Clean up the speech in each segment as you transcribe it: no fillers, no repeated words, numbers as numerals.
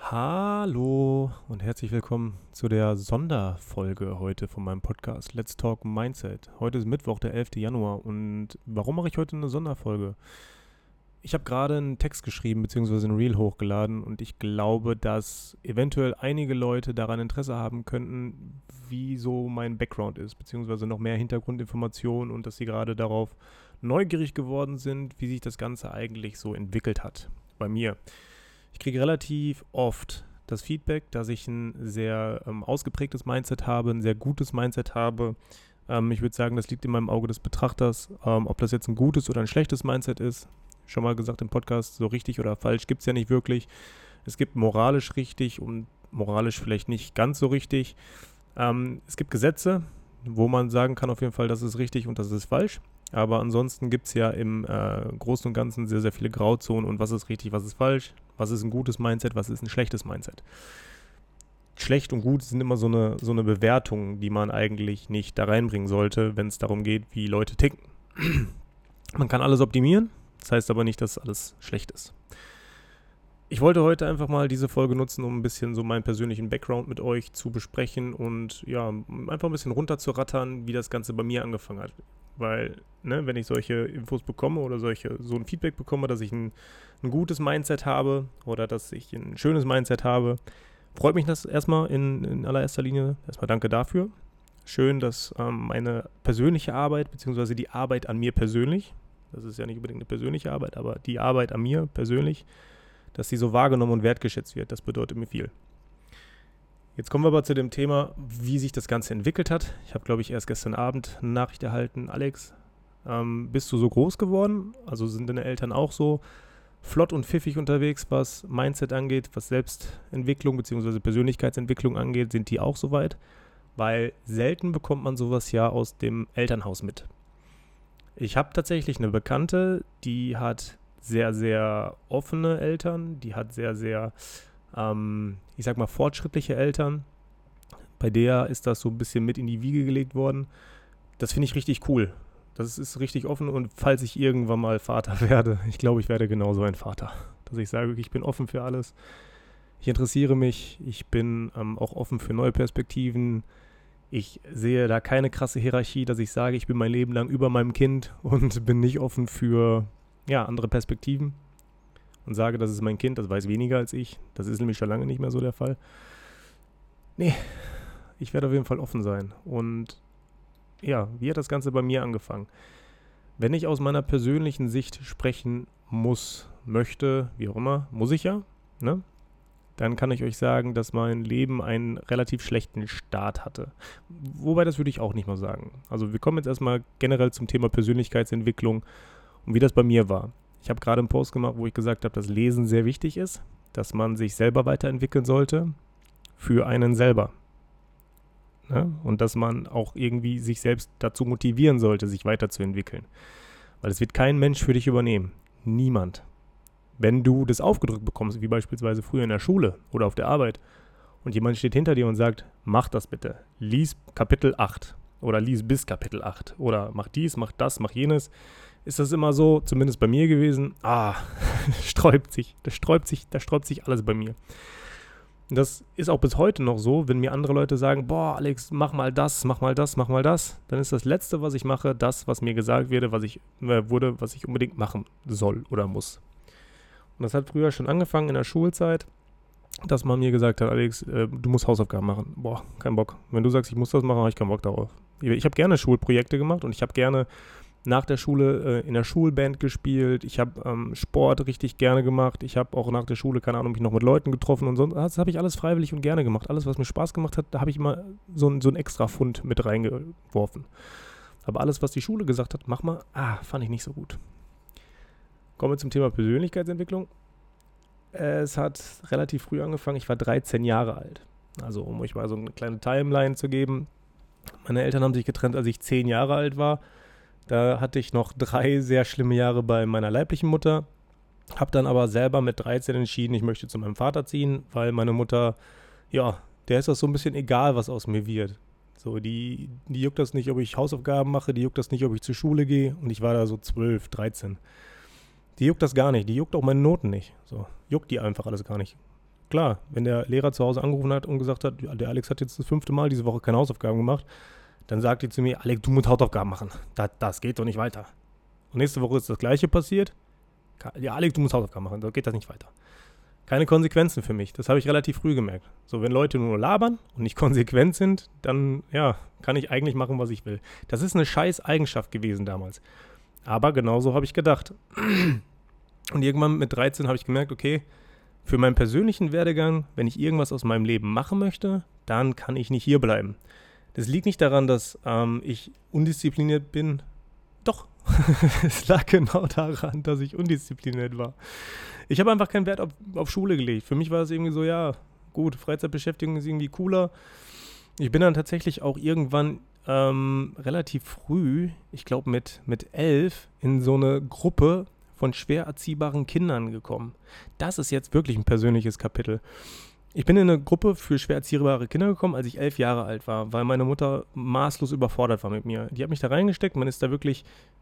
Hallo und herzlich willkommen zu der Sonderfolge heute von meinem Podcast Let's Talk Mindset. Heute ist Mittwoch, der 11. Januar und warum mache ich heute eine Sonderfolge? Ich habe gerade einen Text geschrieben bzw. ein Reel hochgeladen und ich glaube, dass eventuell einige Leute daran Interesse haben könnten, wie so mein Background ist, beziehungsweise noch mehr Hintergrundinformationen und dass sie gerade darauf neugierig geworden sind, wie sich das Ganze eigentlich so entwickelt hat bei mir. Ich kriege relativ oft das Feedback, dass ich ein sehr ausgeprägtes Mindset habe, ein sehr gutes Mindset habe. Ich würde sagen, das liegt in meinem Auge des Betrachters. Ob das jetzt ein gutes oder ein schlechtes Mindset ist, schon mal gesagt im Podcast, so richtig oder falsch gibt es ja nicht wirklich. Es gibt moralisch richtig und moralisch vielleicht nicht ganz so richtig. Es gibt Gesetze, wo man sagen kann auf jeden Fall, das ist richtig und das ist falsch. Aber ansonsten gibt es ja im Großen und Ganzen sehr, sehr viele Grauzonen und was ist richtig, was ist falsch, was ist ein gutes Mindset, was ist ein schlechtes Mindset. Schlecht und gut sind immer so eine Bewertung, die man eigentlich nicht da reinbringen sollte, wenn es darum geht, wie Leute ticken. Man kann alles optimieren, das heißt aber nicht, dass alles schlecht ist. Ich wollte heute einfach mal diese Folge nutzen, um ein bisschen so meinen persönlichen Background mit euch zu besprechen und ja, einfach ein bisschen runterzurattern, wie das Ganze bei mir angefangen hat. Weil, wenn ich solche Infos bekomme oder so ein Feedback bekomme, dass ich ein gutes Mindset habe oder dass ich ein schönes Mindset habe, freut mich das erstmal in allererster Linie. Erstmal danke dafür. Schön, dass meine persönliche Arbeit, beziehungsweise die Arbeit an mir persönlich, das ist ja nicht unbedingt eine persönliche Arbeit, aber die Arbeit an mir persönlich, dass sie so wahrgenommen und wertgeschätzt wird. Das bedeutet mir viel. Jetzt kommen wir aber zu dem Thema, wie sich das Ganze entwickelt hat. Ich habe, glaube ich, erst gestern Abend eine Nachricht erhalten. Alex, bist du so groß geworden? Also sind deine Eltern auch so flott und pfiffig unterwegs, was Mindset angeht, was Selbstentwicklung bzw. Persönlichkeitsentwicklung angeht? Sind die auch so weit? Weil selten bekommt man sowas ja aus dem Elternhaus mit. Ich habe tatsächlich eine Bekannte, die hat sehr, sehr offene Eltern, die hat sehr, sehr ich sag mal, fortschrittliche Eltern. Bei der ist das so ein bisschen mit in die Wiege gelegt worden. Das finde ich richtig cool. Das ist richtig offen und falls ich irgendwann mal Vater werde, ich glaube, ich werde genauso ein Vater. Dass ich sage, ich bin offen für alles. Ich interessiere mich, ich bin auch offen für neue Perspektiven. Ich sehe da keine krasse Hierarchie, dass ich sage, ich bin mein Leben lang über meinem Kind und bin nicht offen für andere Perspektiven. Und sage, das ist mein Kind, das weiß weniger als ich. Das ist nämlich schon lange nicht mehr so der Fall. Nee, ich werde auf jeden Fall offen sein. Und ja, wie hat das Ganze bei mir angefangen? Wenn ich aus meiner persönlichen Sicht sprechen muss, möchte, wie auch immer, muss ich ja, ne? Dann kann ich euch sagen, dass mein Leben einen relativ schlechten Start hatte. Wobei, das würde ich auch nicht mal sagen. Also wir kommen jetzt erstmal generell zum Thema Persönlichkeitsentwicklung und wie das bei mir war. Ich habe gerade einen Post gemacht, wo ich gesagt habe, dass Lesen sehr wichtig ist, dass man sich selber weiterentwickeln sollte für einen selber. Ne? Und dass man auch irgendwie sich selbst dazu motivieren sollte, sich weiterzuentwickeln. Weil es wird kein Mensch für dich übernehmen. Niemand. Wenn du das aufgedrückt bekommst, wie beispielsweise früher in der Schule oder auf der Arbeit, und jemand steht hinter dir und sagt, mach das bitte, lies Kapitel 8 oder lies bis Kapitel 8 oder mach dies, mach das, mach jenes, ist das immer so, zumindest bei mir gewesen, da sträubt sich alles bei mir. Und das ist auch bis heute noch so, wenn mir andere Leute sagen, boah, Alex, mach mal das, mach mal das, mach mal das, dann ist das Letzte, was ich mache, das, was mir gesagt wurde, was ich unbedingt machen soll oder muss. Und das hat früher schon angefangen in der Schulzeit, dass man mir gesagt hat, Alex, du musst Hausaufgaben machen. Boah, kein Bock. Wenn du sagst, ich muss das machen, habe ich keinen Bock darauf. Ich habe gerne Schulprojekte gemacht und ich habe gerne nach der Schule in der Schulband gespielt. Ich habe Sport richtig gerne gemacht. Ich habe auch nach der Schule, keine Ahnung, mich noch mit Leuten getroffen und sonst. Das habe ich alles freiwillig und gerne gemacht. Alles, was mir Spaß gemacht hat, da habe ich immer so einen extra Pfund mit reingeworfen. Aber alles, was die Schule gesagt hat, mach mal, fand ich nicht so gut. Kommen wir zum Thema Persönlichkeitsentwicklung. Es hat relativ früh angefangen. Ich war 13 Jahre alt. Also, um euch mal so eine kleine Timeline zu geben. Meine Eltern haben sich getrennt, als ich 10 Jahre alt war. Da hatte ich noch 3 sehr schlimme Jahre bei meiner leiblichen Mutter. Habe dann aber selber mit 13 entschieden, ich möchte zu meinem Vater ziehen, weil meine Mutter, der ist das so ein bisschen egal, was aus mir wird. So, die juckt das nicht, ob ich Hausaufgaben mache, die juckt das nicht, ob ich zur Schule gehe. Und ich war da so 12, 13. Die juckt das gar nicht, die juckt auch meine Noten nicht. So, juckt die einfach alles gar nicht. klar, wenn der Lehrer zu Hause angerufen hat und gesagt hat, ja, der Alex hat jetzt das 5. Mal diese Woche keine Hausaufgaben gemacht, dann sagt die zu mir, Alex, du musst Hausaufgaben machen. Das geht doch nicht weiter. Und nächste Woche ist das Gleiche passiert. Ja, Alex, du musst Hausaufgaben machen, so geht das nicht weiter. Keine Konsequenzen für mich. Das habe ich relativ früh gemerkt. So, wenn Leute nur labern und nicht konsequent sind, dann, ja, kann ich eigentlich machen, was ich will. Das ist eine scheiß Eigenschaft gewesen damals. Aber genauso habe ich gedacht. Und irgendwann mit 13 habe ich gemerkt, okay, für meinen persönlichen Werdegang, wenn ich irgendwas aus meinem Leben machen möchte, dann kann ich nicht hier bleiben. Das liegt nicht daran, dass ich undiszipliniert bin. Doch, es lag genau daran, dass ich undiszipliniert war. Ich habe einfach keinen Wert auf Schule gelegt. Für mich war es irgendwie so, ja, gut, Freizeitbeschäftigung ist irgendwie cooler. Ich bin dann tatsächlich auch irgendwann relativ früh, ich glaube mit 11, in so eine Gruppe von schwer erziehbaren Kindern gekommen. Das ist jetzt wirklich ein persönliches Kapitel. Ich bin in eine Gruppe für schwer erziehbare Kinder gekommen, als ich 11 Jahre alt war, weil meine Mutter maßlos überfordert war mit mir. Die hat mich da reingesteckt, man ist da wirklich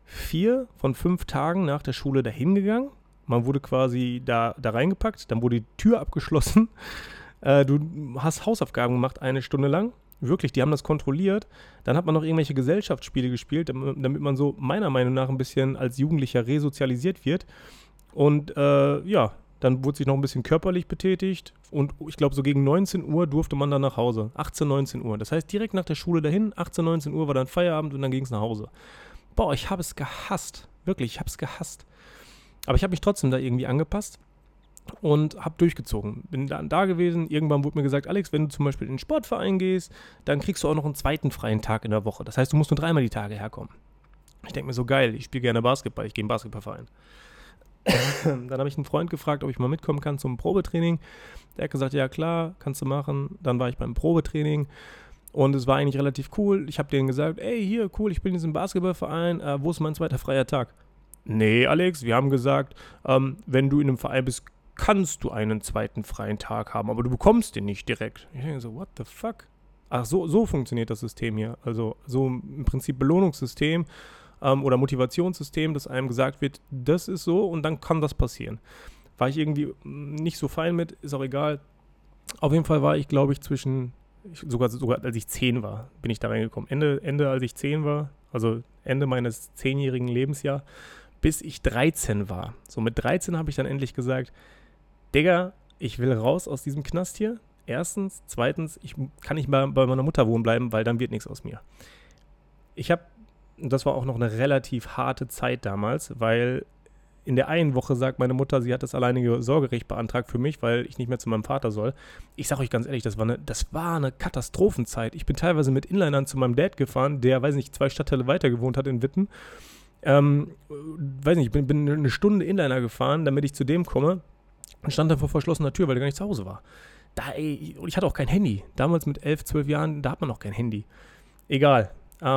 4 von 5 Tagen nach der Schule dahin gegangen. Man wurde quasi da reingepackt, dann wurde die Tür abgeschlossen. Du hast Hausaufgaben gemacht, 1 Stunde lang. Wirklich, die haben das kontrolliert. Dann hat man noch irgendwelche Gesellschaftsspiele gespielt, damit man so meiner Meinung nach ein bisschen als Jugendlicher resozialisiert wird. Und ja, dann wurde sich noch ein bisschen körperlich betätigt. Und ich glaube, so gegen 19 Uhr durfte man dann nach Hause. 18, 19 Uhr. Das heißt, direkt nach der Schule dahin, 18, 19 Uhr war dann Feierabend und dann ging es nach Hause. Boah, ich habe es gehasst. Wirklich, ich habe es gehasst. Aber ich habe mich trotzdem da irgendwie angepasst und habe durchgezogen. Bin dann da gewesen. Irgendwann wurde mir gesagt, Alex, wenn du zum Beispiel in den Sportverein gehst, dann kriegst du auch noch einen zweiten freien Tag in der Woche. Das heißt, du musst nur 3-mal die Tage herkommen. Ich denke mir so, geil, ich spiele gerne Basketball, ich gehe in den Basketballverein. Dann habe ich einen Freund gefragt, ob ich mal mitkommen kann zum Probetraining. Der hat gesagt, ja klar, kannst du machen. Dann war ich beim Probetraining und es war eigentlich relativ cool. Ich habe denen gesagt, ey, hier, cool, ich bin in diesem Basketballverein, wo ist mein zweiter freier Tag? Nee, Alex, wir haben gesagt, wenn du in einem Verein bist, kannst du einen zweiten freien Tag haben, aber du bekommst den nicht direkt. Ich denke so, what the fuck? Ach, so funktioniert das System hier. Also so im Prinzip Belohnungssystem oder Motivationssystem, dass einem gesagt wird, das ist so und dann kann das passieren. War ich irgendwie nicht so fein mit, ist auch egal. Auf jeden Fall war ich, glaube ich, sogar als ich 10 war, bin ich da reingekommen. Ende als ich 10 war, also Ende meines 10-jährigen Lebensjahr, bis ich 13 war. So mit 13 habe ich dann endlich gesagt, Digga, ich will raus aus diesem Knast hier. Erstens. Zweitens, ich kann nicht bei meiner Mutter wohnen bleiben, weil dann wird nichts aus mir. Das war auch noch eine relativ harte Zeit damals, weil in der einen Woche sagt meine Mutter, sie hat das alleinige Sorgerecht beantragt für mich, weil ich nicht mehr zu meinem Vater soll. Ich sage euch ganz ehrlich, das war eine Katastrophenzeit. Ich bin teilweise mit Inlinern zu meinem Dad gefahren, der, weiß nicht, 2 Stadtteile weiter gewohnt hat in Witten. Weiß nicht, ich bin eine Stunde Inliner gefahren, damit ich zu dem komme und stand dann vor verschlossener Tür, weil der gar nicht zu Hause war. Und ich hatte auch kein Handy. Damals mit 11, 12 Jahren, da hat man noch kein Handy. Egal.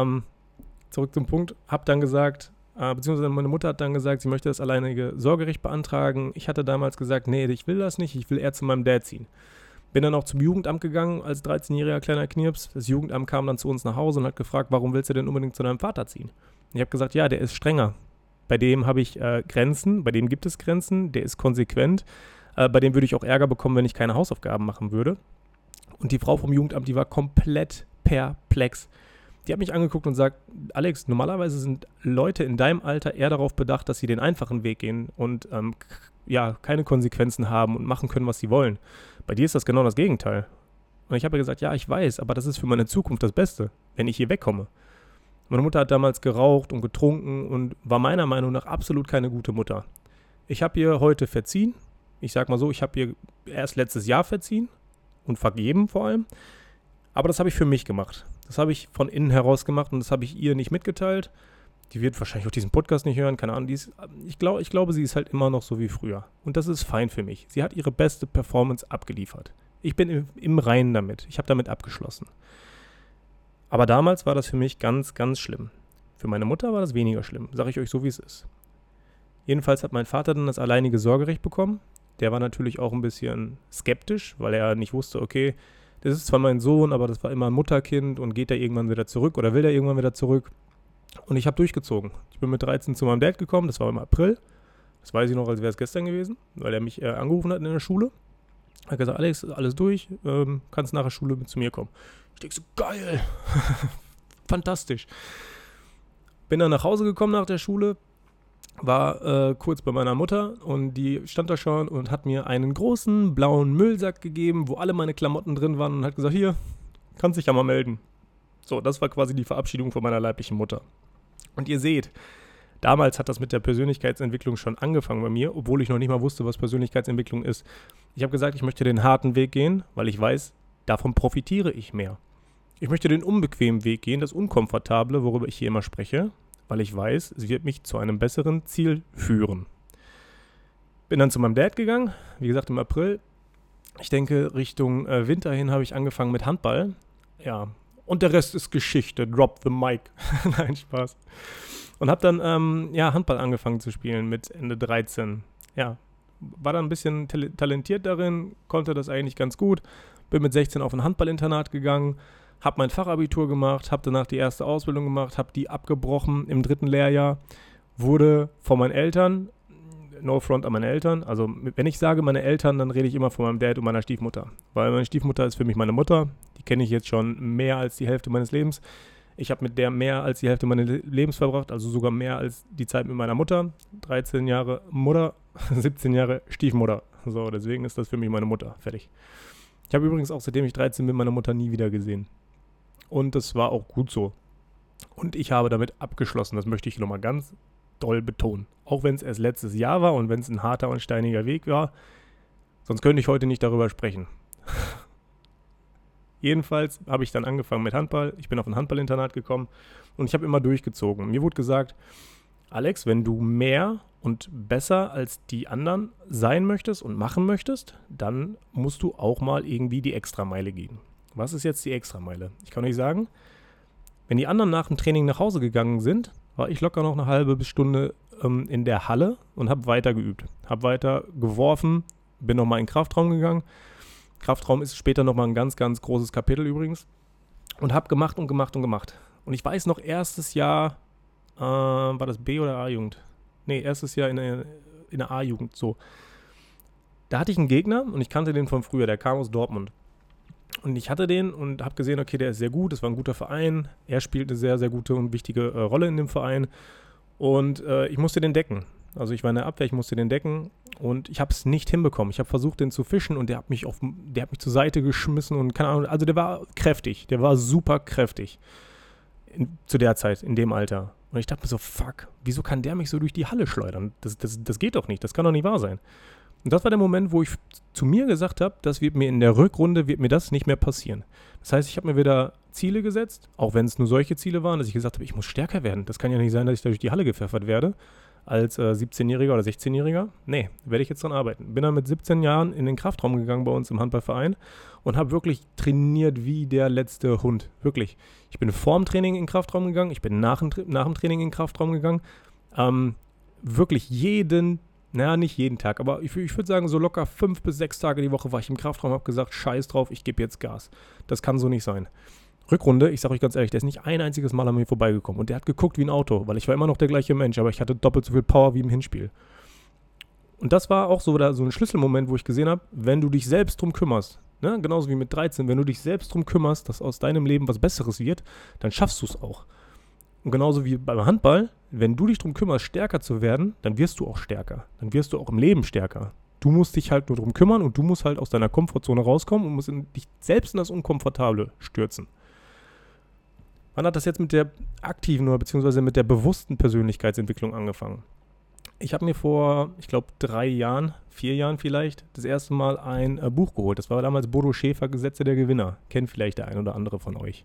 Zurück zum Punkt. Hab dann gesagt, beziehungsweise meine Mutter hat dann gesagt, sie möchte das alleinige Sorgerecht beantragen. Ich hatte damals gesagt, nee, ich will das nicht, ich will eher zu meinem Dad ziehen. Bin dann auch zum Jugendamt gegangen als 13-jähriger kleiner Knirps. Das Jugendamt kam dann zu uns nach Hause und hat gefragt, warum willst du denn unbedingt zu deinem Vater ziehen? Ich habe gesagt, ja, der ist strenger. Bei dem habe ich Grenzen, bei dem gibt es Grenzen, der ist konsequent. Bei dem würde ich auch Ärger bekommen, wenn ich keine Hausaufgaben machen würde. Und die Frau vom Jugendamt, die war komplett perplex. Die hat mich angeguckt und sagt, Alex, normalerweise sind Leute in deinem Alter eher darauf bedacht, dass sie den einfachen Weg gehen und keine Konsequenzen haben und machen können, was sie wollen. Bei dir ist das genau das Gegenteil. Und ich habe ihr gesagt, ja, ich weiß, aber das ist für meine Zukunft das Beste, wenn ich hier wegkomme. Meine Mutter hat damals geraucht und getrunken und war meiner Meinung nach absolut keine gute Mutter. Ich habe ihr heute verziehen. Ich sag mal so, ich habe ihr erst letztes Jahr verziehen und vergeben vor allem. Aber das habe ich für mich gemacht. Das habe ich von innen heraus gemacht und das habe ich ihr nicht mitgeteilt. Die wird wahrscheinlich auch diesen Podcast nicht hören, keine Ahnung. Ich glaube, sie ist halt immer noch so wie früher. Und das ist fein für mich. Sie hat ihre beste Performance abgeliefert. Ich bin im Reinen damit. Ich habe damit abgeschlossen. Aber damals war das für mich ganz, ganz schlimm. Für meine Mutter war das weniger schlimm. Sage ich euch so, wie es ist. Jedenfalls hat mein Vater dann das alleinige Sorgerecht bekommen. Der war natürlich auch ein bisschen skeptisch, weil er nicht wusste, okay, das ist zwar mein Sohn, aber das war immer ein Mutterkind und geht er irgendwann wieder zurück oder will er irgendwann wieder zurück? Und ich habe durchgezogen. Ich bin mit 13 zu meinem Dad gekommen, das war im April. Das weiß ich noch, als wäre es gestern gewesen, weil er mich angerufen hat in der Schule. Er hat gesagt, Alex, alles durch, kannst nach der Schule mit zu mir kommen. Ich denke so, geil, fantastisch. Bin dann nach Hause gekommen nach der Schule, war kurz bei meiner Mutter und die stand da schon und hat mir einen großen blauen Müllsack gegeben, wo alle meine Klamotten drin waren und hat gesagt, hier, kannst dich ja mal melden. So, das war quasi die Verabschiedung von meiner leiblichen Mutter. Und ihr seht, damals hat das mit der Persönlichkeitsentwicklung schon angefangen bei mir, obwohl ich noch nicht mal wusste, was Persönlichkeitsentwicklung ist. Ich habe gesagt, ich möchte den harten Weg gehen, weil ich weiß, davon profitiere ich mehr. Ich möchte den unbequemen Weg gehen, das Unkomfortable, worüber ich hier immer spreche, weil ich weiß, es wird mich zu einem besseren Ziel führen. Bin dann zu meinem Dad gegangen, wie gesagt im April. Ich denke, Richtung Winter hin habe ich angefangen mit Handball. Ja, und der Rest ist Geschichte. Drop the mic. Nein, Spaß. Und habe dann Handball angefangen zu spielen mit Ende 13. Ja, war dann ein bisschen talentiert darin, konnte das eigentlich ganz gut. Bin mit 16 auf ein Handballinternat gegangen, habe mein Fachabitur gemacht, habe danach die erste Ausbildung gemacht, habe die abgebrochen im 3. Lehrjahr, wurde von meinen Eltern, no front an meine Eltern, also wenn ich sage meine Eltern, dann rede ich immer von meinem Dad und meiner Stiefmutter, weil meine Stiefmutter ist für mich meine Mutter, die kenne ich jetzt schon mehr als die Hälfte meines Lebens. Ich habe mit der mehr als die Hälfte meines Lebens verbracht, also sogar mehr als die Zeit mit meiner Mutter. 13 Jahre Mutter, 17 Jahre Stiefmutter. So, deswegen ist das für mich meine Mutter. Fertig. Ich habe übrigens auch, seitdem ich 13 bin, meine Mutter nie wieder gesehen. Und das war auch gut so. Und ich habe damit abgeschlossen, das möchte ich nochmal ganz doll betonen. Auch wenn es erst letztes Jahr war und wenn es ein harter und steiniger Weg war, sonst könnte ich heute nicht darüber sprechen. Jedenfalls habe ich dann angefangen mit Handball. Ich bin auf ein Handballinternat gekommen und ich habe immer durchgezogen. Mir wurde gesagt, Alex, wenn du mehr und besser als die anderen sein möchtest und machen möchtest, dann musst du auch mal irgendwie die Extrameile gehen. Was ist jetzt die Extrameile? Ich kann euch sagen, wenn die anderen nach dem Training nach Hause gegangen sind, war ich locker noch eine halbe Stunde in der Halle und habe weiter geübt. Habe weiter geworfen, bin nochmal in den Kraftraum gegangen. Kraftraum ist später nochmal ein ganz, ganz großes Kapitel übrigens. Und habe gemacht und gemacht und gemacht. Und ich weiß noch, erstes Jahr, war das B- oder A-Jugend? Nee, erstes Jahr in der A-Jugend, so. Da hatte ich einen Gegner und ich kannte den von früher, der kam aus Dortmund. Und ich hatte den und habe gesehen, okay, der ist sehr gut, das war ein guter Verein. Er spielt eine sehr, sehr gute und wichtige Rolle in dem Verein. Und ich musste den decken. Also ich war in der Abwehr, ich musste den decken und ich habe es nicht hinbekommen. Ich habe versucht, den zu fischen und der hat mich zur Seite geschmissen und keine Ahnung. Also der war kräftig, der war super kräftig zu der Zeit, in dem Alter. Und ich dachte mir so, fuck, wieso kann der mich so durch die Halle schleudern? Das geht doch nicht, das kann doch nicht wahr sein. Und das war der Moment, wo ich zu mir gesagt habe, das wird mir in der Rückrunde, wird mir das nicht mehr passieren. Das heißt, ich habe mir wieder Ziele gesetzt, auch wenn es nur solche Ziele waren, dass ich gesagt habe, ich muss stärker werden. Das kann ja nicht sein, dass ich da durch die Halle gepfeffert werde als 17-Jähriger oder 16-Jähriger. Nee, werde ich jetzt dran arbeiten. Bin dann mit 17 Jahren in den Kraftraum gegangen bei uns im Handballverein und habe wirklich trainiert wie der letzte Hund. Wirklich. Ich bin vorm Training in den Kraftraum gegangen, ich bin nach dem Training in den Kraftraum gegangen. Wirklich nicht jeden Tag, aber ich würde sagen, so locker 5 bis 6 Tage die Woche war ich im Kraftraum, habe gesagt, scheiß drauf, ich gebe jetzt Gas. Das kann so nicht sein. Rückrunde, ich sage euch ganz ehrlich, der ist nicht ein einziges Mal an mir vorbeigekommen und der hat geguckt wie ein Auto, weil ich war immer noch der gleiche Mensch, aber ich hatte doppelt so viel Power wie im Hinspiel. Und das war auch so ein Schlüsselmoment, wo ich gesehen habe, wenn du dich selbst drum kümmerst, ne, genauso wie mit 13, wenn du dich selbst drum kümmerst, dass aus deinem Leben was Besseres wird, dann schaffst du es auch. Und genauso wie beim Handball, wenn du dich drum kümmerst, stärker zu werden, dann wirst du auch stärker. Dann wirst du auch im Leben stärker. Du musst dich halt nur drum kümmern und du musst halt aus deiner Komfortzone rauskommen und musst dich selbst in das Unkomfortable stürzen. Wann hat das jetzt mit der aktiven oder beziehungsweise mit der bewussten Persönlichkeitsentwicklung angefangen? Ich habe mir vor, ich glaube 3 Jahren, 4 Jahren vielleicht, das erste Mal ein Buch geholt. Das war damals Bodo Schäfer, Gesetze der Gewinner. Kennt vielleicht der ein oder andere von euch.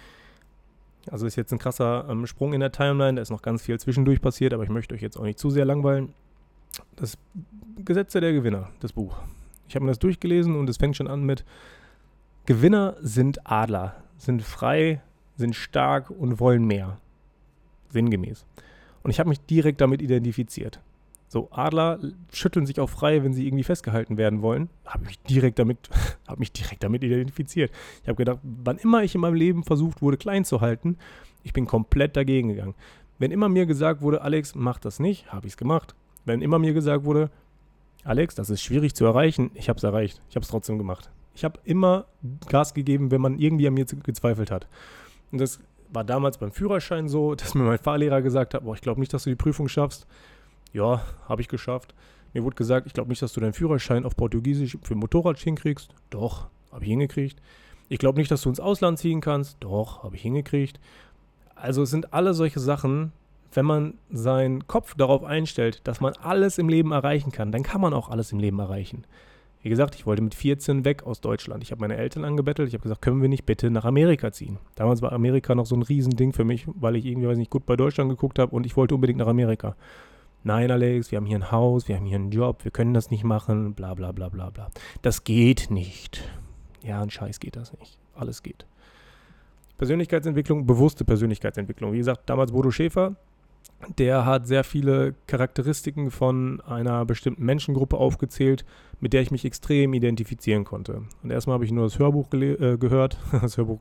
Also ist jetzt ein krasser Sprung in der Timeline, da ist noch ganz viel zwischendurch passiert, aber ich möchte euch jetzt auch nicht zu sehr langweilen. Das Gesetze der Gewinner, das Buch. Ich habe mir das durchgelesen und es fängt schon an mit Gewinner sind Adler, sind frei, sind stark und wollen mehr. Sinngemäß. Und ich habe mich direkt damit identifiziert. So, Adler schütteln sich auch frei, wenn sie irgendwie festgehalten werden wollen. Habe mich direkt damit identifiziert. Ich habe gedacht, wann immer ich in meinem Leben versucht wurde, klein zu halten, ich bin komplett dagegen gegangen. Wenn immer mir gesagt wurde, Alex, mach das nicht, habe ich es gemacht. Wenn immer mir gesagt wurde, Alex, das ist schwierig zu erreichen. Ich habe es erreicht. Ich habe es trotzdem gemacht. Ich habe immer Gas gegeben, wenn man irgendwie an mir gezweifelt hat. Und das war damals beim Führerschein so, dass mir mein Fahrlehrer gesagt hat, boah, ich glaube nicht, dass du die Prüfung schaffst. Ja, habe ich geschafft. Mir wurde gesagt, ich glaube nicht, dass du deinen Führerschein auf Portugiesisch für Motorrad hinkriegst. Doch, habe ich hingekriegt. Ich glaube nicht, dass du ins Ausland ziehen kannst. Doch, habe ich hingekriegt. Also es sind alle solche Sachen, wenn man seinen Kopf darauf einstellt, dass man alles im Leben erreichen kann, dann kann man auch alles im Leben erreichen. Wie gesagt, ich wollte mit 14 weg aus Deutschland. Ich habe meine Eltern angebettelt. Ich habe gesagt, können wir nicht bitte nach Amerika ziehen? Damals war Amerika noch so ein Riesending für mich, weil ich irgendwie, weiß nicht, gut bei Deutschland geguckt habe und ich wollte unbedingt nach Amerika. Nein, Alex, wir haben hier ein Haus, wir haben hier einen Job, wir können das nicht machen, bla bla bla bla bla. Das geht nicht. Ja, ein Scheiß geht das nicht. Alles geht. Persönlichkeitsentwicklung, bewusste Persönlichkeitsentwicklung. Wie gesagt, damals Bodo Schäfer, der hat sehr viele Charakteristiken von einer bestimmten Menschengruppe aufgezählt, mit der ich mich extrem identifizieren konnte. Und erstmal habe ich nur das Hörbuch gehört, das Hörbuch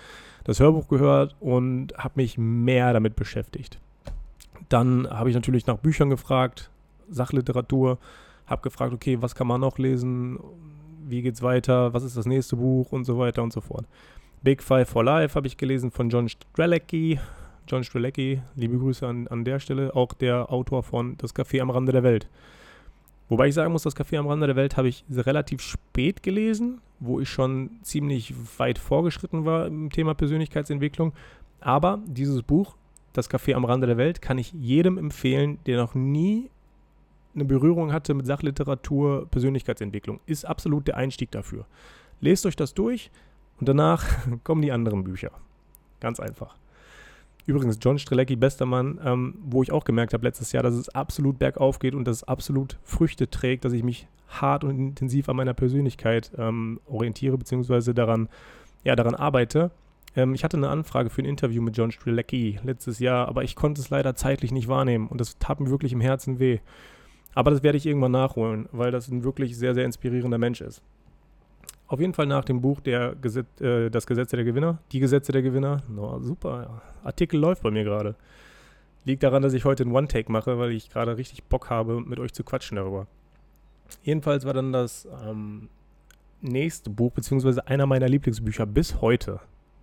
gehört und habe mich mehr damit beschäftigt. Dann habe ich natürlich nach Büchern gefragt, Sachliteratur, habe gefragt, okay, was kann man noch lesen, wie geht's weiter, was ist das nächste Buch und so weiter und so fort. Big Five for Life habe ich gelesen von John Strzelecki. John Strzelecki, liebe Grüße an der Stelle, auch der Autor von Das Café am Rande der Welt. Wobei ich sagen muss, Das Café am Rande der Welt habe ich relativ spät gelesen, wo ich schon ziemlich weit vorgeschritten war im Thema Persönlichkeitsentwicklung. Aber dieses Buch, Das Café am Rande der Welt, kann ich jedem empfehlen, der noch nie eine Berührung hatte mit Sachliteratur, Persönlichkeitsentwicklung. Ist absolut der Einstieg dafür. Lest euch das durch und danach kommen die anderen Bücher. Ganz einfach. Übrigens, John Strzelecki, bester Mann, wo ich auch gemerkt habe letztes Jahr, dass es absolut bergauf geht und dass es absolut Früchte trägt, dass ich mich hart und intensiv an meiner Persönlichkeit orientiere, beziehungsweise daran arbeite. Ich hatte eine Anfrage für ein Interview mit John Strzelecki letztes Jahr, aber ich konnte es leider zeitlich nicht wahrnehmen und das tat mir wirklich im Herzen weh. Aber das werde ich irgendwann nachholen, weil das ein wirklich sehr, sehr inspirierender Mensch ist. Auf jeden Fall nach dem Buch Das Gesetz der Gewinner, die Gesetze der Gewinner. No, super, ja. Artikel läuft bei mir gerade. Liegt daran, dass ich heute einen One-Take mache, weil ich gerade richtig Bock habe, mit euch zu quatschen darüber. Jedenfalls war dann das nächste Buch, beziehungsweise einer meiner Lieblingsbücher bis heute.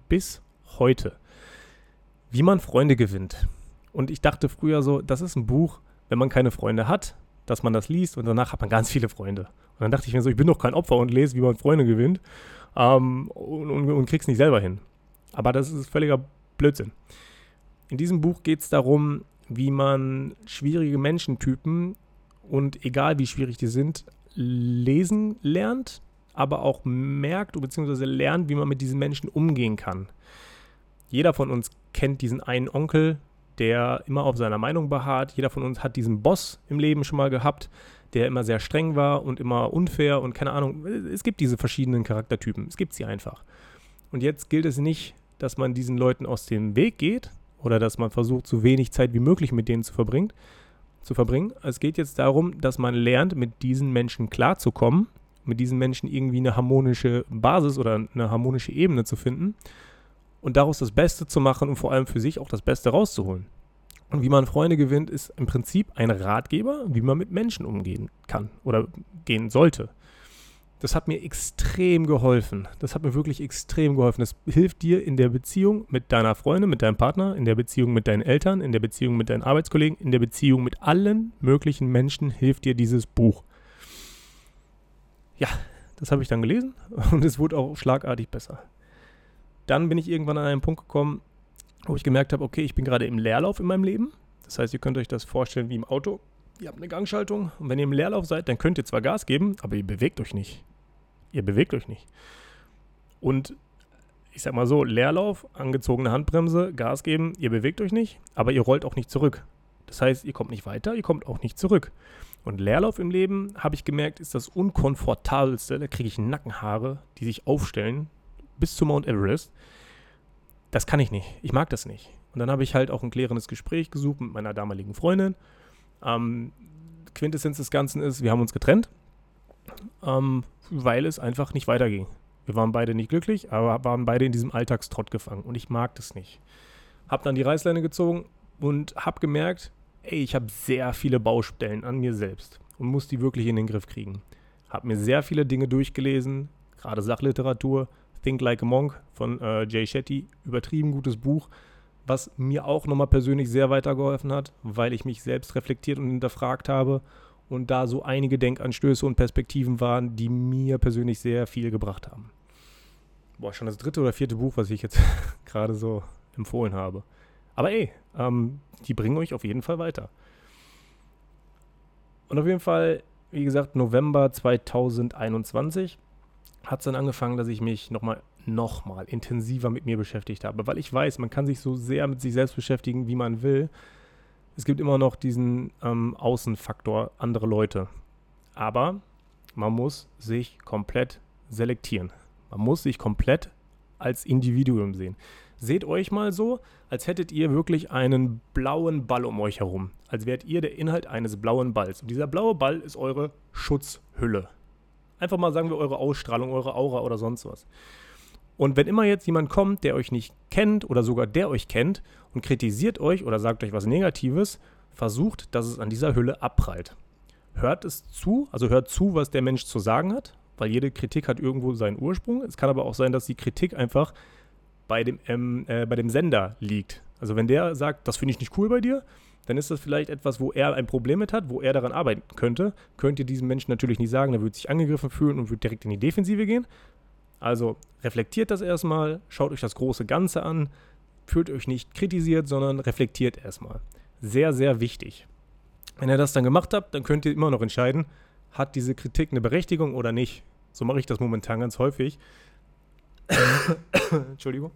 Wie man Freunde gewinnt. Und ich dachte früher so, das ist ein Buch, wenn man keine Freunde hat, dass man das liest und danach hat man ganz viele Freunde. Und dann dachte ich mir so, ich bin doch kein Opfer und lese, wie man Freunde gewinnt und krieg's nicht selber hin. Aber das ist völliger Blödsinn. In diesem Buch geht es darum, wie man schwierige Menschentypen und egal wie schwierig die sind, lesen lernt, aber auch merkt bzw. lernt, wie man mit diesen Menschen umgehen kann. Jeder von uns kennt diesen einen Onkel, der immer auf seiner Meinung beharrt. Jeder von uns hat diesen Boss im Leben schon mal gehabt, der immer sehr streng war und immer unfair und keine Ahnung. Es gibt diese verschiedenen Charaktertypen. Es gibt sie einfach. Und jetzt gilt es nicht, dass man diesen Leuten aus dem Weg geht oder dass man versucht, so wenig Zeit wie möglich mit denen zu verbringen. Es geht jetzt darum, dass man lernt, mit diesen Menschen klarzukommen, mit diesen Menschen irgendwie eine harmonische Basis oder eine harmonische Ebene zu finden und daraus das Beste zu machen und vor allem für sich auch das Beste rauszuholen. Und wie man Freunde gewinnt, ist im Prinzip ein Ratgeber, wie man mit Menschen umgehen kann oder gehen sollte. Das hat mir extrem geholfen. Das hilft dir in der Beziehung mit deiner Freundin, mit deinem Partner, in der Beziehung mit deinen Eltern, in der Beziehung mit deinen Arbeitskollegen, in der Beziehung mit allen möglichen Menschen hilft dir dieses Buch. Ja, das habe ich dann gelesen und es wurde auch schlagartig besser. Dann bin ich irgendwann an einen Punkt gekommen, wo ich gemerkt habe, okay, ich bin gerade im Leerlauf in meinem Leben. Das heißt, ihr könnt euch das vorstellen wie im Auto. Ihr habt eine Gangschaltung und wenn ihr im Leerlauf seid, dann könnt ihr zwar Gas geben, aber ihr bewegt euch nicht. Und ich sag mal so, Leerlauf, angezogene Handbremse, Gas geben, ihr bewegt euch nicht, aber ihr rollt auch nicht zurück. Das heißt, ihr kommt nicht weiter, ihr kommt auch nicht zurück. Und Leerlauf im Leben, habe ich gemerkt, ist das unkomfortabelste. Da kriege ich Nackenhaare, die sich aufstellen bis zu Mount Everest. Das kann ich nicht. Ich mag das nicht. Und dann habe ich halt auch ein klärendes Gespräch gesucht mit meiner damaligen Freundin. Quintessenz des Ganzen ist, wir haben uns getrennt, weil es einfach nicht weiterging. Wir waren beide nicht glücklich, aber waren beide in diesem Alltagstrott gefangen. Und ich mag das nicht. Habe dann die Reißleine gezogen und habe gemerkt, ich habe sehr viele Baustellen an mir selbst. und muss die wirklich in den Griff kriegen. Habe mir sehr viele Dinge durchgelesen, gerade Sachliteratur, Think Like a Monk von Jay Shetty, übertrieben gutes Buch, was mir auch nochmal persönlich sehr weitergeholfen hat, weil ich mich selbst reflektiert und hinterfragt habe und da so einige Denkanstöße und Perspektiven waren, die mir persönlich sehr viel gebracht haben. Schon das 3. oder 4. Buch, was ich jetzt gerade so empfohlen habe. Aber die bringen euch auf jeden Fall weiter. Und auf jeden Fall, wie gesagt, November 2021 hat es dann angefangen, dass ich mich nochmal intensiver mit mir beschäftigt habe. Weil ich weiß, man kann sich so sehr mit sich selbst beschäftigen, wie man will. Es gibt immer noch diesen Außenfaktor, andere Leute. Aber man muss sich komplett selektieren. Man muss sich komplett als Individuum sehen. Seht euch mal so, als hättet ihr wirklich einen blauen Ball um euch herum. Als wärt ihr der Inhalt eines blauen Balls. Und dieser blaue Ball ist eure Schutzhülle. Einfach mal sagen wir eure Ausstrahlung, eure Aura oder sonst was. Und wenn immer jetzt jemand kommt, der euch nicht kennt oder sogar der euch kennt und kritisiert euch oder sagt euch was Negatives, versucht, dass es an dieser Hülle abprallt. Hört zu, was der Mensch zu sagen hat, weil jede Kritik hat irgendwo seinen Ursprung. Es kann aber auch sein, dass die Kritik einfach bei dem Sender liegt. Also wenn der sagt, das finde ich nicht cool bei dir, dann ist das vielleicht etwas, wo er ein Problem mit hat, wo er daran arbeiten könnte. Könnt ihr diesem Menschen natürlich nicht sagen, der würde sich angegriffen fühlen und würde direkt in die Defensive gehen. Also reflektiert das erstmal, schaut euch das große Ganze an, fühlt euch nicht kritisiert, sondern reflektiert erstmal. Sehr, sehr wichtig. Wenn ihr das dann gemacht habt, dann könnt ihr immer noch entscheiden, hat diese Kritik eine Berechtigung oder nicht. So mache ich das momentan ganz häufig. Entschuldigung.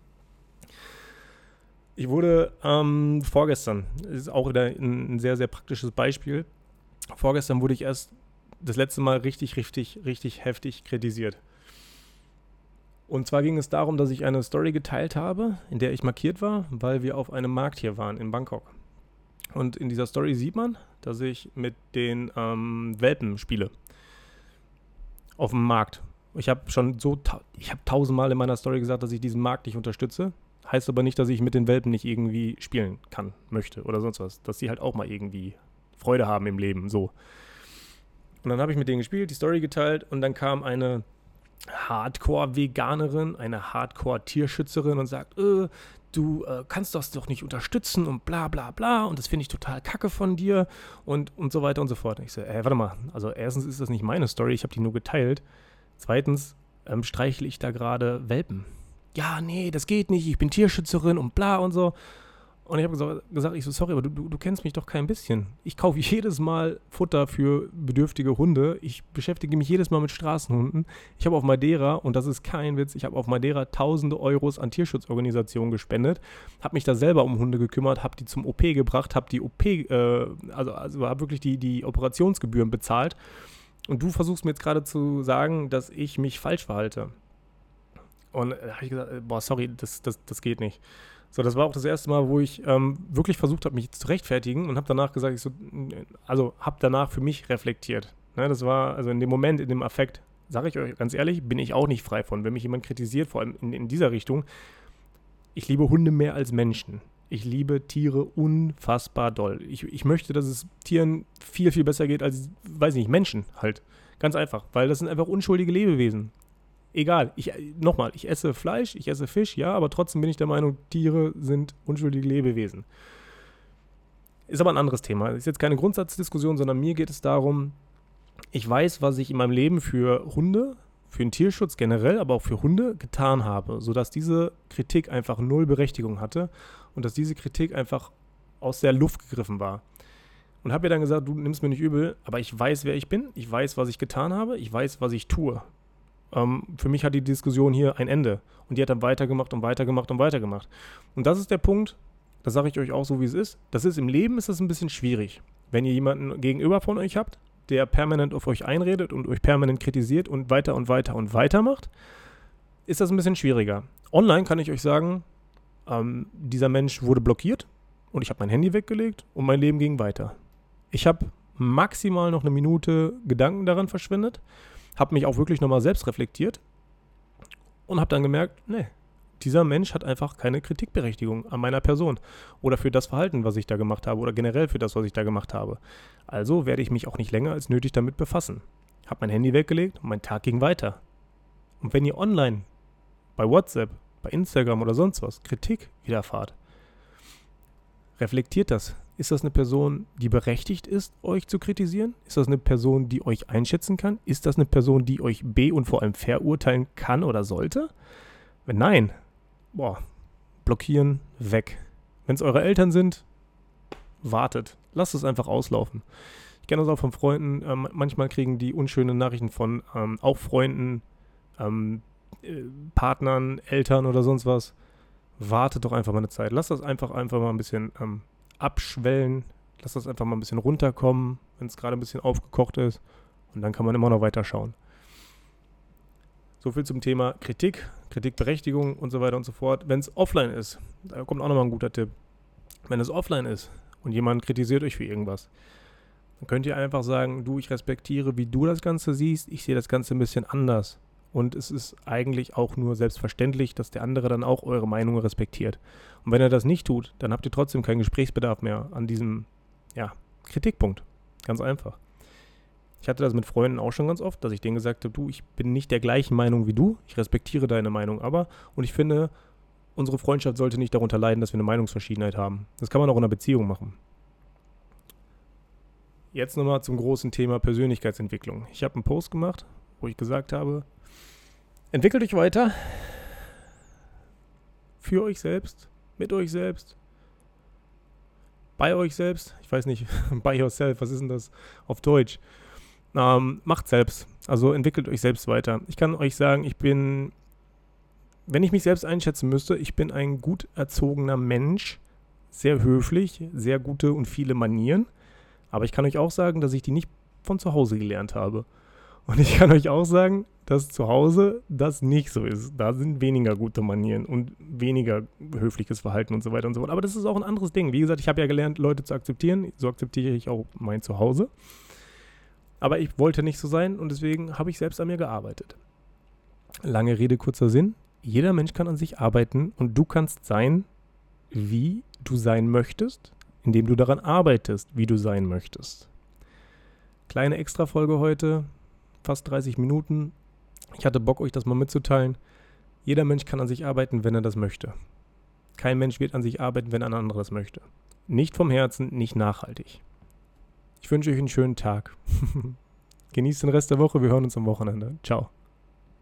Ich wurde vorgestern, das ist auch wieder ein sehr, sehr praktisches Beispiel, vorgestern wurde ich erst das letzte Mal richtig heftig kritisiert. Und zwar ging es darum, dass ich eine Story geteilt habe, in der ich markiert war, weil wir auf einem Markt hier waren in Bangkok. Und in dieser Story sieht man, dass ich mit den Welpen spiele. Auf dem Markt. Ich habe schon 1000-mal in meiner Story gesagt, dass ich diesen Markt nicht unterstütze. Heißt aber nicht, dass ich mit den Welpen nicht irgendwie spielen kann, möchte oder sonst was. Dass sie halt auch mal irgendwie Freude haben im Leben, so. Und dann habe ich mit denen gespielt, die Story geteilt und dann kam eine Hardcore-Veganerin, eine Hardcore-Tierschützerin und sagt, du kannst das doch nicht unterstützen und bla bla bla und das finde ich total kacke von dir und so weiter und so fort. Und ich so, warte mal, also erstens ist das nicht meine Story, ich habe die nur geteilt. Zweitens streichle ich da gerade Welpen. Ja, nee, das geht nicht, ich bin Tierschützerin und bla und so. Und ich habe gesagt, sorry, aber du kennst mich doch kein bisschen. Ich kaufe jedes Mal Futter für bedürftige Hunde. Ich beschäftige mich jedes Mal mit Straßenhunden. Ich habe auf Madeira, und das ist kein Witz, ich habe auf Madeira tausende Euros an Tierschutzorganisationen gespendet, habe mich da selber um Hunde gekümmert, habe die zum OP gebracht, habe die OP, also habe wirklich die Operationsgebühren bezahlt. Und du versuchst mir jetzt gerade zu sagen, dass ich mich falsch verhalte. Und da habe ich gesagt, sorry, das geht nicht. So, das war auch das erste Mal, wo ich wirklich versucht habe, mich zu rechtfertigen und habe danach gesagt, habe danach für mich reflektiert. Ne, das war, also in dem Moment, in dem Affekt, sage ich euch ganz ehrlich, bin ich auch nicht frei von. Wenn mich jemand kritisiert, vor allem in dieser Richtung, ich liebe Hunde mehr als Menschen. Ich liebe Tiere unfassbar doll. Ich möchte, dass es Tieren viel, viel besser geht als, weiß nicht, Menschen halt. Ganz einfach, weil das sind einfach unschuldige Lebewesen. Egal, ich esse Fleisch, ich esse Fisch, ja, aber trotzdem bin ich der Meinung, Tiere sind unschuldige Lebewesen. Ist aber ein anderes Thema. Ist jetzt keine Grundsatzdiskussion, sondern mir geht es darum, ich weiß, was ich in meinem Leben für Hunde, für den Tierschutz generell, aber auch für Hunde getan habe, sodass diese Kritik einfach null Berechtigung hatte und dass diese Kritik einfach aus der Luft gegriffen war. Und habe mir dann gesagt, du nimmst mir nicht übel, aber ich weiß, wer ich bin, ich weiß, was ich getan habe, ich weiß, was ich tue. Für mich hat die Diskussion hier ein Ende. Und die hat dann weitergemacht und weitergemacht und weitergemacht. Und das ist der Punkt, das sage ich euch auch so, wie es ist. Im Leben ist das ein bisschen schwierig. Wenn ihr jemanden gegenüber von euch habt, der permanent auf euch einredet und euch permanent kritisiert und weiter und weiter und weiter macht, ist das ein bisschen schwieriger. Online kann ich euch sagen, dieser Mensch wurde blockiert und ich habe mein Handy weggelegt und mein Leben ging weiter. Ich habe maximal noch eine Minute Gedanken daran verschwendet, habe mich auch wirklich nochmal selbst reflektiert und habe dann gemerkt, nee, dieser Mensch hat einfach keine Kritikberechtigung an meiner Person oder für das Verhalten, was ich da gemacht habe oder generell für das, was ich da gemacht habe. Also werde ich mich auch nicht länger als nötig damit befassen. Habe mein Handy weggelegt und mein Tag ging weiter. Und wenn ihr online, bei WhatsApp, bei Instagram oder sonst was, Kritik widerfahrt, reflektiert das. Ist das eine Person, die berechtigt ist, euch zu kritisieren? Ist das eine Person, die euch einschätzen kann? Ist das eine Person, die euch und vor allem verurteilen kann oder sollte? Wenn nein, blockieren, weg. Wenn es eure Eltern sind, wartet. Lasst es einfach auslaufen. Ich kenne das auch von Freunden. Manchmal kriegen die unschöne Nachrichten von auch Freunden, Partnern, Eltern oder sonst was. Wartet doch einfach mal eine Zeit. Lasst das einfach mal ein bisschen abschwellen. Lasst das einfach mal ein bisschen runterkommen, wenn es gerade ein bisschen aufgekocht ist. Und dann kann man immer noch weiter schauen. So viel zum Thema Kritik, Kritikberechtigung und so weiter und so fort. Wenn es offline ist, da kommt auch nochmal ein guter Tipp. Wenn es offline ist und jemand kritisiert euch für irgendwas, dann könnt ihr einfach sagen, du, ich respektiere, wie du das Ganze siehst. Ich sehe das Ganze ein bisschen anders. Und es ist eigentlich auch nur selbstverständlich, dass der andere dann auch eure Meinung respektiert. Und wenn er das nicht tut, dann habt ihr trotzdem keinen Gesprächsbedarf mehr an diesem, Kritikpunkt. Ganz einfach. Ich hatte das mit Freunden auch schon ganz oft, dass ich denen gesagt habe, du, ich bin nicht der gleichen Meinung wie du, ich respektiere deine Meinung aber und ich finde, unsere Freundschaft sollte nicht darunter leiden, dass wir eine Meinungsverschiedenheit haben. Das kann man auch in einer Beziehung machen. Jetzt nochmal zum großen Thema Persönlichkeitsentwicklung. Ich habe einen Post gemacht, wo ich gesagt habe, entwickelt euch weiter, für euch selbst, mit euch selbst, bei euch selbst, ich weiß nicht, by yourself, was ist denn das auf Deutsch? Macht selbst, also entwickelt euch selbst weiter. Ich kann euch sagen, wenn ich mich selbst einschätzen müsste, ich bin ein gut erzogener Mensch, sehr höflich, sehr gute und viele Manieren, aber ich kann euch auch sagen, dass ich die nicht von zu Hause gelernt habe. Und ich kann euch auch sagen, dass zu Hause das nicht so ist. Da sind weniger gute Manieren und weniger höfliches Verhalten und so weiter und so fort. Aber das ist auch ein anderes Ding. Wie gesagt, ich habe ja gelernt, Leute zu akzeptieren. So akzeptiere ich auch mein Zuhause. Aber ich wollte nicht so sein und deswegen habe ich selbst an mir gearbeitet. Lange Rede, kurzer Sinn. Jeder Mensch kann an sich arbeiten und du kannst sein, wie du sein möchtest, indem du daran arbeitest, wie du sein möchtest. Kleine Extra-Folge heute, fast 30 Minuten. Ich hatte Bock, euch das mal mitzuteilen. Jeder Mensch kann an sich arbeiten, wenn er das möchte. Kein Mensch wird an sich arbeiten, wenn ein anderer das möchte. Nicht vom Herzen, nicht nachhaltig. Ich wünsche euch einen schönen Tag. Genießt den Rest der Woche, wir hören uns am Wochenende. Ciao.